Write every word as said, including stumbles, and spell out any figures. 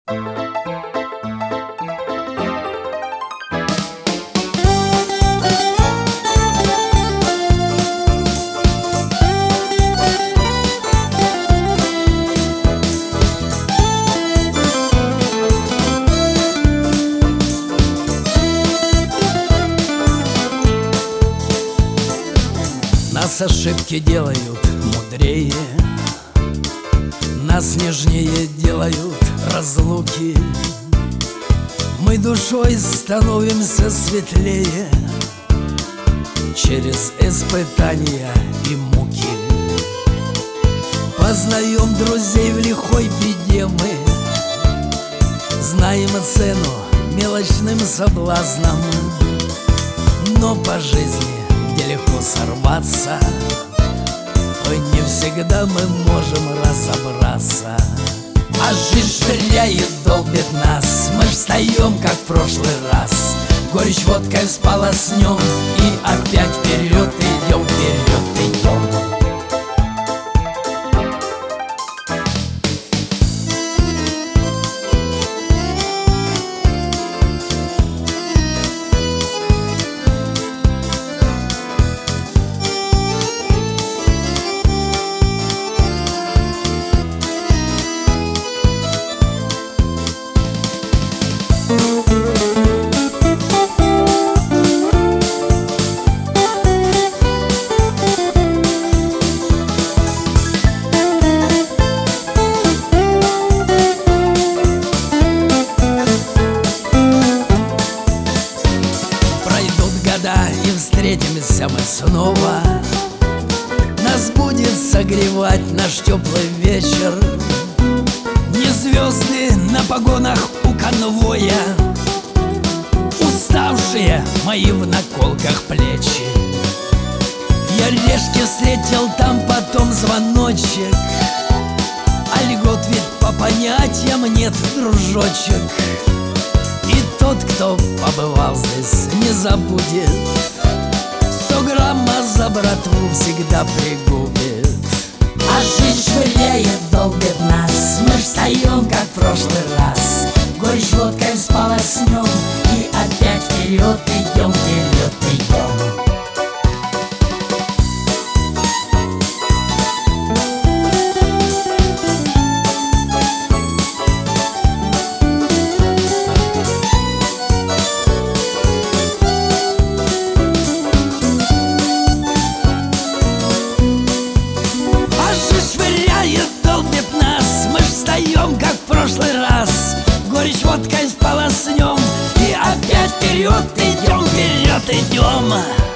Нас ошибки делают мудрее, нас нежнее делают разлуки. Мы душой становимся светлее через испытания и муки. Познаем друзей в лихой беде мы, знаем цену мелочным соблазнам. Но по жизни где легко сорваться, ой, не всегда мы можем разобраться. А жизнь швыряет, долбит нас, мы встаем, как в прошлый раз. Горечь водкой сполоснем и опять вперед идем, вперед идем. И встретимся мы снова. Нас будет согревать наш теплый вечер, не звезды на погонах у конвоя, уставшие мои в наколках плечи. Я решки встретил, там потом звоночек, а льгот ведь по понятиям нет, дружочек. И тот, кто побывал здесь, не забудет, сто грамма за братву всегда пригубит. А жизнь швыряет, долбит нас, мы встаем, как в прошлый раз. Горечь водкой сполоснем и опять вперед идем, вперед идем. Как в прошлый раз, горечь водкой сполоснем и опять вперед идем, вперед идем.